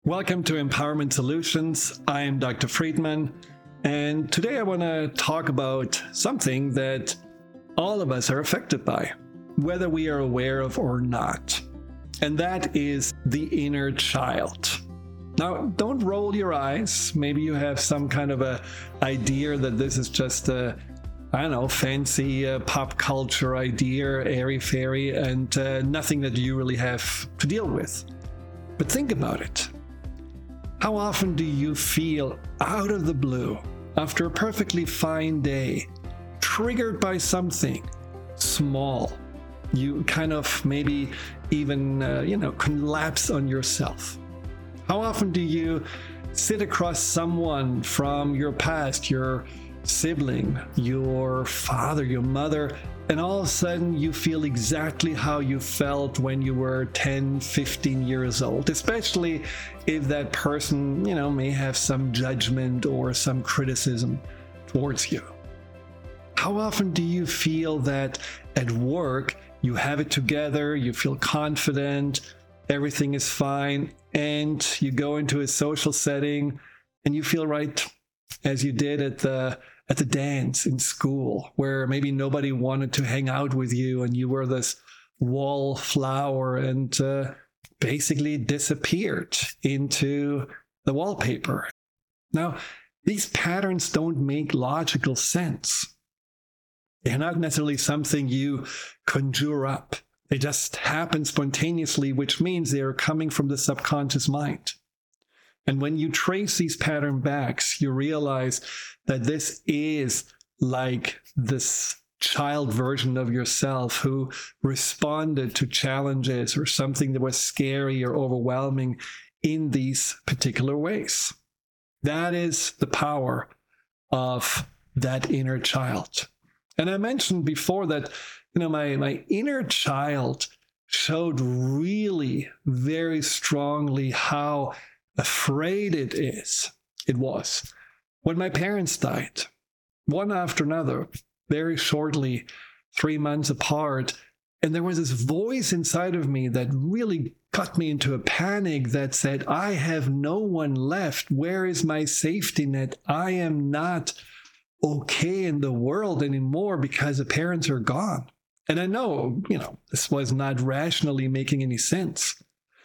Welcome to Empowerment Solutions. I am Dr. Friedman, and today I want to talk about something that all of us are affected by, whether we are aware of or not, and that is the inner child. Now, don't roll your eyes. Maybe you have some kind of a idea that this is just a fancy pop culture idea, airy-fairy, and nothing that you really have to deal with. But think about it. How often do you feel out of the blue, after a perfectly fine day, triggered by something small? You kind of maybe even, collapse on yourself. How often do you sit across someone from your past, your sibling, your father, your mother, and all of a sudden you feel exactly how you felt when you were 10, 15 years old, especially if that person, may have some judgment or some criticism towards you. How often do you feel that at work you have it together, you feel confident, everything is fine, and you go into a social setting and you feel right as you did at the dance in school, where maybe nobody wanted to hang out with you and you were this wallflower and basically disappeared into the wallpaper. Now, these patterns don't make logical sense. They're not necessarily something you conjure up. They just happen spontaneously, which means they are coming from the subconscious mind. And when you trace these pattern backs, you realize that this is like this child version of yourself who responded to challenges or something that was scary or overwhelming in these particular ways. That is the power of that inner child. And I mentioned before that, my inner child showed really very strongly how afraid it was when my parents died, one after another, very shortly, 3 months apart. And there was this voice inside of me that really got me into a panic that said, I have no one left. Where is my safety net? I am not okay in the world anymore because the parents are gone. And I know, this was not rationally making any sense.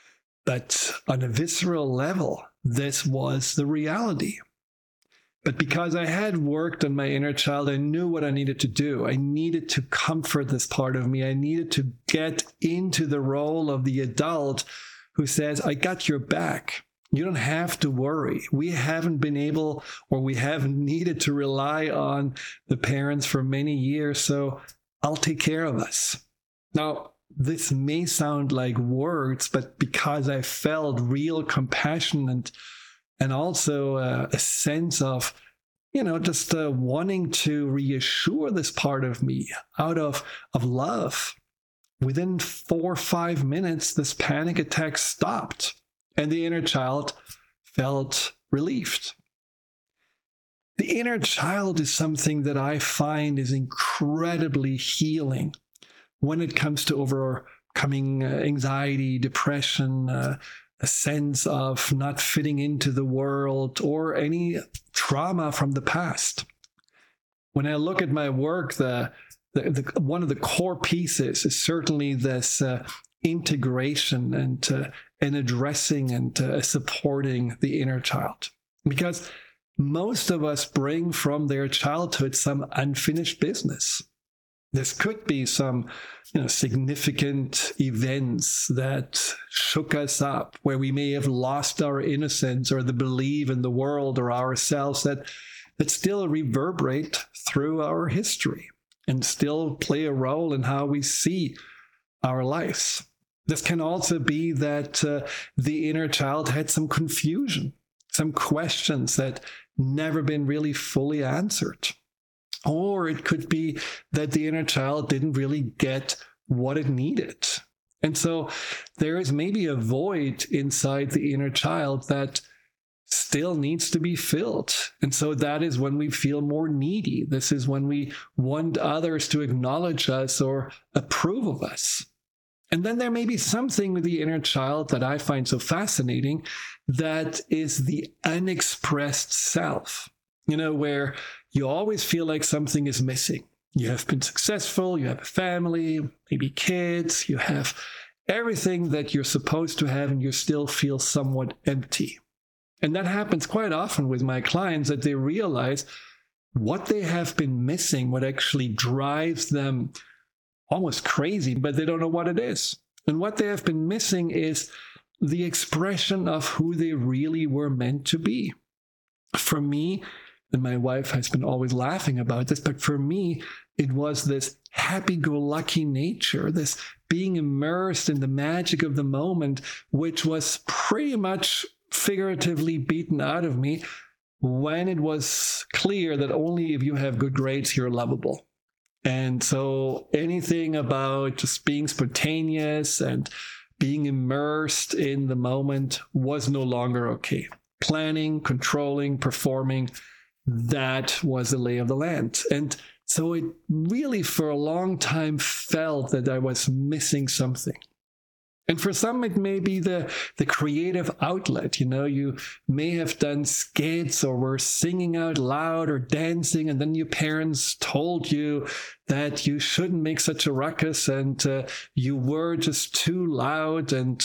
But on a visceral level, this was the reality. But because I had worked on my inner child, I knew what I needed to do. I needed to comfort this part of me. I needed to get into the role of the adult who says, I got your back. You don't have to worry. We haven't been able, or we haven't needed to rely on the parents for many years, so I'll take care of us. Now, this may sound like words, but because I felt real compassion and also a sense of, just wanting to reassure this part of me out of love, within 4 or 5 minutes, this panic attack stopped and the inner child felt relieved. The inner child is something that I find is incredibly healing when it comes to overcoming anxiety, depression, a sense of not fitting into the world, or any trauma from the past. When I look at my work, the one of the core pieces is certainly this integration and addressing and supporting the inner child. Because most of us bring from their childhood some unfinished business. This could be some, significant events that shook us up, where we may have lost our innocence or the belief in the world or ourselves that still reverberate through our history and still play a role in how we see our lives. This can also be that the inner child had some confusion, some questions that never been really fully answered. Or it could be that the inner child didn't really get what it needed. And so there is maybe a void inside the inner child that still needs to be filled. And so that is when we feel more needy. This is when we want others to acknowledge us or approve of us. And then there may be something with the inner child that I find so fascinating, that is the unexpressed self, where you always feel like something is missing. You have been successful, you have a family, maybe kids, you have everything that you're supposed to have, and you still feel somewhat empty. And that happens quite often with my clients, that they realize what they have been missing, what actually drives them almost crazy, but they don't know what it is. And what they have been missing is the expression of who they really were meant to be. For me, and my wife has been always laughing about this, but for me, it was this happy-go-lucky nature, this being immersed in the magic of the moment, which was pretty much figuratively beaten out of me when it was clear that only if you have good grades, you're lovable. And so anything about just being spontaneous and being immersed in the moment was no longer okay. Planning, controlling, performing, that was the lay of the land. And so it really for a long time felt that I was missing something. And for some, it may be the creative outlet. You may have done skits or were singing out loud or dancing, and then your parents told you that you shouldn't make such a ruckus, and you were just too loud, and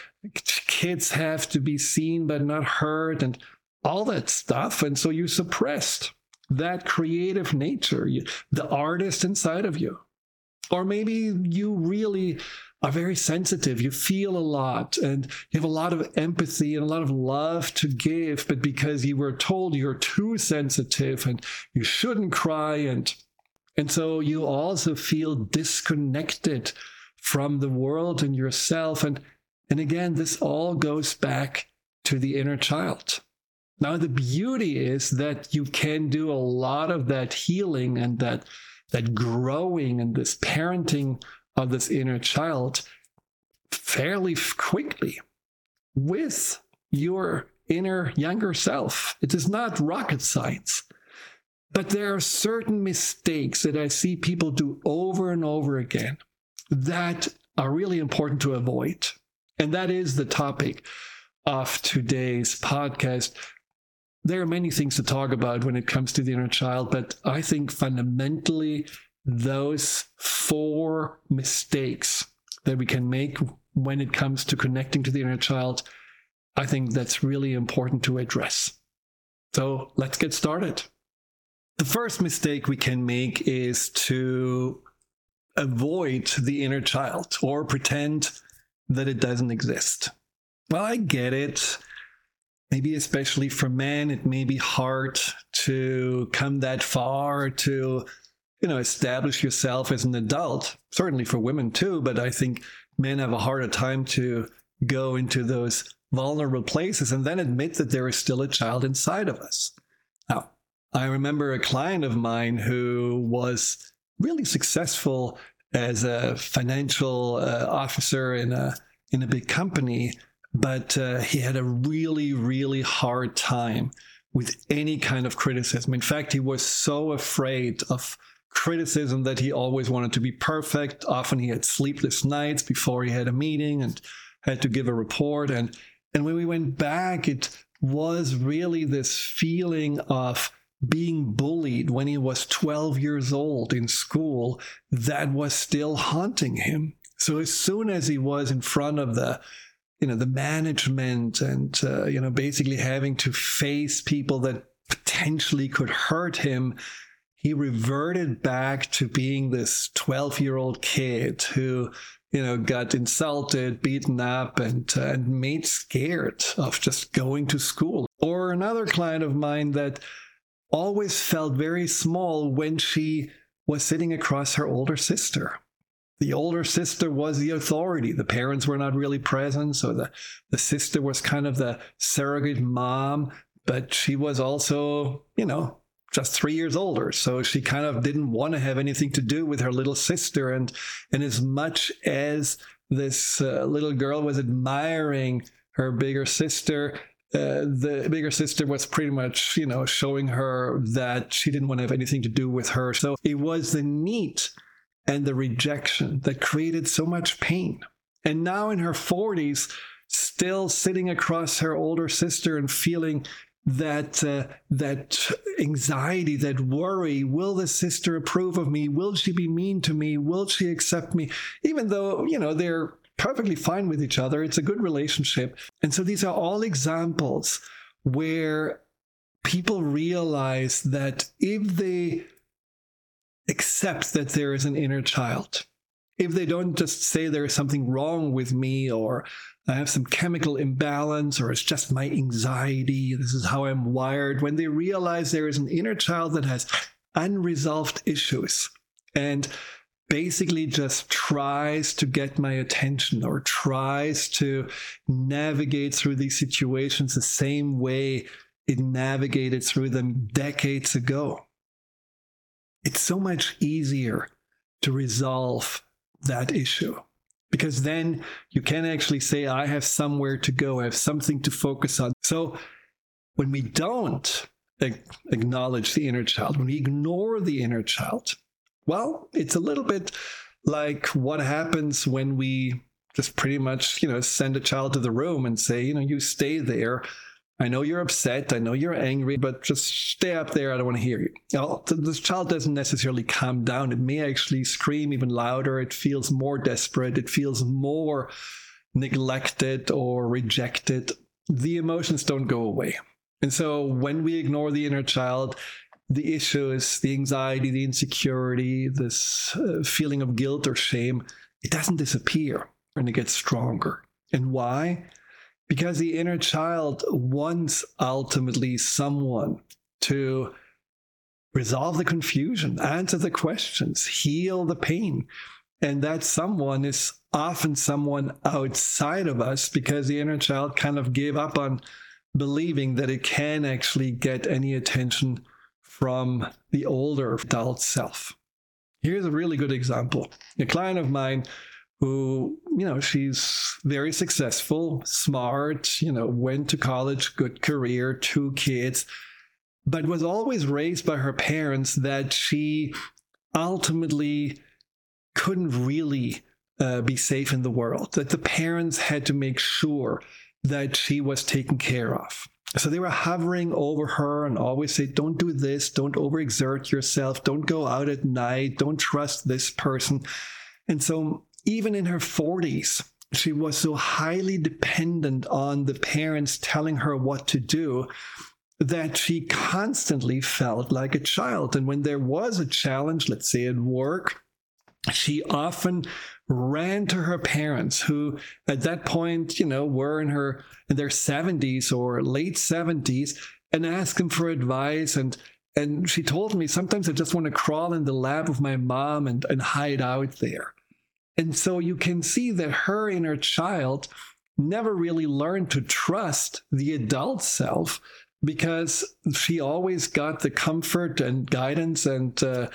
kids have to be seen but not heard, and all that stuff. And so you suppressed that creative nature, the artist inside of you. Or maybe you really are very sensitive. You feel a lot, and you have a lot of empathy and a lot of love to give, but because you were told you're too sensitive and you shouldn't cry, and so you also feel disconnected from the world and yourself. And again, this all goes back to the inner child. Now, the beauty is that you can do a lot of that healing and that growing and this parenting of this inner child fairly quickly with your inner younger self. It is not rocket science, but there are certain mistakes that I see people do over and over again that are really important to avoid. And that is the topic of today's podcast. There are many things to talk about when it comes to the inner child, but I think fundamentally those 4 mistakes that we can make when it comes to connecting to the inner child, I think that's really important to address. So let's get started. The first mistake we can make is to avoid the inner child or pretend that it doesn't exist. Well, I get it. Maybe especially for men, it may be hard to come that far to establish yourself as an adult, certainly for women too, but I think men have a harder time to go into those vulnerable places and then admit that there is still a child inside of us. Now, I remember a client of mine who was really successful as a financial officer in a big company, but he had a really, really hard time with any kind of criticism. In fact, he was so afraid of criticism that he always wanted to be perfect. Often he had sleepless nights before he had a meeting and had to give a report. And when we went back, it was really this feeling of being bullied when he was 12 years old in school that was still haunting him. So as soon as he was in front of the management and, basically having to face people that potentially could hurt him, he reverted back to being this 12-year-old kid who, got insulted, beaten up, and made scared of just going to school. Or another client of mine that always felt very small when she was sitting across her older sister. The older sister was the authority. The parents were not really present, so the sister was kind of the surrogate mom, but she was also, just 3 years older. So she kind of didn't want to have anything to do with her little sister. And as much as this little girl was admiring her bigger sister, the bigger sister was pretty much, showing her that she didn't want to have anything to do with her. So it was the need and the rejection that created so much pain. And now in her 40s, still sitting across her older sister and feeling that anxiety, that worry. Will the sister approve of me? Will she be mean to me? Will she accept me? Even though, they're perfectly fine with each other. It's a good relationship. And so these are all examples where people realize that if they accept that there is an inner child, if they don't just say there's something wrong with me, or I have some chemical imbalance, or it's just my anxiety, this is how I'm wired, when they realize there is an inner child that has unresolved issues and basically just tries to get my attention or tries to navigate through these situations the same way it navigated through them decades ago, it's so much easier to resolve that issue. Because then you can actually say, I have somewhere to go, I have something to focus on. So when we don't acknowledge the inner child, when we ignore the inner child, well, it's a little bit like what happens when we just pretty much, send a child to the room and say, you stay there. I know you're upset. I know you're angry, but just stay up there. I don't want to hear you. Now, this child doesn't necessarily calm down. It may actually scream even louder. It feels more desperate. It feels more neglected or rejected. The emotions don't go away. And so when we ignore the inner child, the issues, the anxiety, the insecurity, this feeling of guilt or shame, it doesn't disappear, and it gets stronger. And why? Because the inner child wants ultimately someone to resolve the confusion, answer the questions, heal the pain. And that someone is often someone outside of us, because the inner child kind of gave up on believing that it can actually get any attention from the older adult self. Here's a really good example. A client of mine who, she's very successful, smart, went to college, good career, 2 kids, but was always raised by her parents that she ultimately couldn't really be safe in the world, that the parents had to make sure that she was taken care of. So they were hovering over her and always say, don't do this, don't overexert yourself, don't go out at night, don't trust this person. And so even in her 40s, she was so highly dependent on the parents telling her what to do that she constantly felt like a child. And when there was a challenge, let's say at work, she often ran to her parents, who at that point, were in their 70s or late 70s, and asked them for advice. And she told me, sometimes I just want to crawl in the lap of my mom and hide out there. And so you can see that her inner child never really learned to trust the adult self, because she always got the comfort and guidance and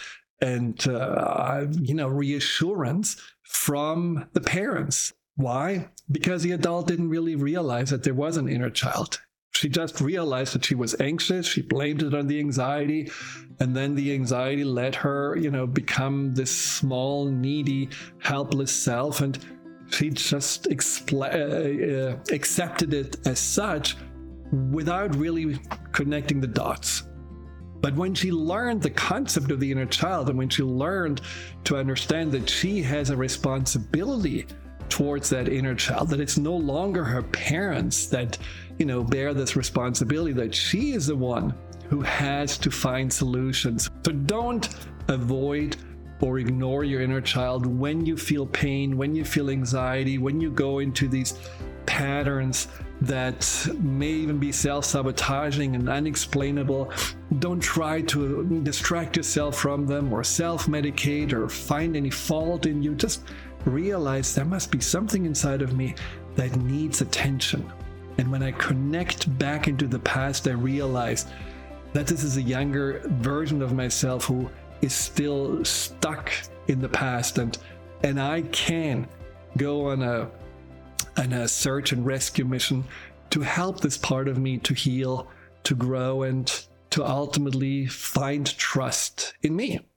reassurance from the parents. Why? Because the adult didn't really realize that there was an inner child. She just realized that she was anxious. She blamed it on the anxiety. And then the anxiety let her, become this small, needy, helpless self. And she just accepted it as such without really connecting the dots. But when she learned the concept of the inner child, and when she learned to understand that she has a responsibility towards that inner child, that it's no longer her parents that, bear this responsibility, that she is the one who has to find solutions. So don't avoid or ignore your inner child when you feel pain, when you feel anxiety, when you go into these patterns that may even be self-sabotaging and unexplainable. Don't try to distract yourself from them or self-medicate or find any fault in you. Just realize there must be something inside of me that needs attention. And when I connect back into the past, I realize that this is a younger version of myself who is still stuck in the past, and I can go on a search and rescue mission to help this part of me to heal, to grow, and to ultimately find trust in me.